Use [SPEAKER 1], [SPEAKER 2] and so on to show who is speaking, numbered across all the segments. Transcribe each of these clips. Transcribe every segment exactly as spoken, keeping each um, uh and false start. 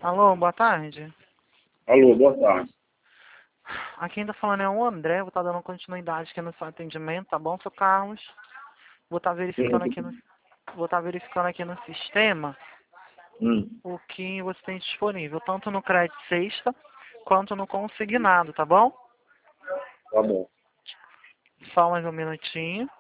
[SPEAKER 1] Alô, boa tarde.
[SPEAKER 2] Alô, boa tarde.
[SPEAKER 1] Aqui quem tá falando é o André, vou estar dando continuidade aqui no seu atendimento, tá bom, seu Carlos? Vou estar verificando aqui no, vou estar verificando aqui no sistema
[SPEAKER 2] Hum,
[SPEAKER 1] o que você tem disponível, tanto no crédito sexta quanto no consignado, tá bom?
[SPEAKER 2] tá bom.
[SPEAKER 1] Só mais um minutinho.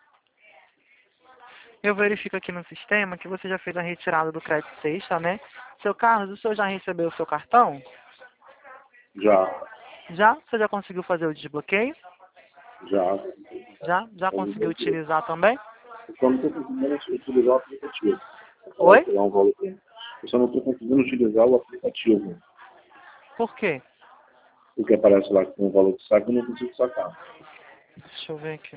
[SPEAKER 1] Eu verifico aqui no sistema que você já fez a retirada do crédito sexta, né? Seu Carlos, o senhor já recebeu o seu cartão?
[SPEAKER 2] Já,
[SPEAKER 1] Já? Você já conseguiu fazer o desbloqueio?
[SPEAKER 2] já.
[SPEAKER 1] Já? Já conseguiu utilizar também?
[SPEAKER 2] Eu só não estou conseguindo utilizar o aplicativo. Vai
[SPEAKER 1] Oi?
[SPEAKER 2] pegar um valor. Eu só não estou conseguindo utilizar o aplicativo.
[SPEAKER 1] Por quê?
[SPEAKER 2] Porque aparece lá que tem um valor de saque, eu não consigo sacar.
[SPEAKER 1] Deixa eu ver aqui.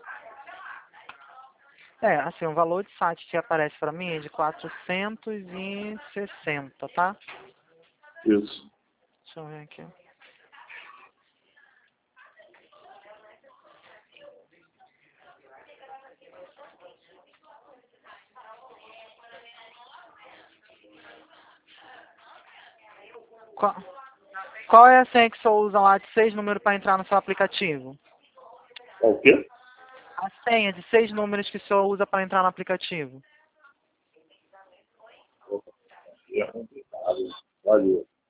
[SPEAKER 1] É, assim, o valor de site que aparece pra mim é de quatrocentos e sessenta, tá?
[SPEAKER 2] Isso.
[SPEAKER 1] Deixa eu ver aqui. Qual, qual é a senha que o senhor usa lá de seis números para entrar no seu aplicativo?
[SPEAKER 2] O quê?
[SPEAKER 1] A senha de seis números que o senhor usa para entrar no aplicativo.
[SPEAKER 2] É complicado. Valeu.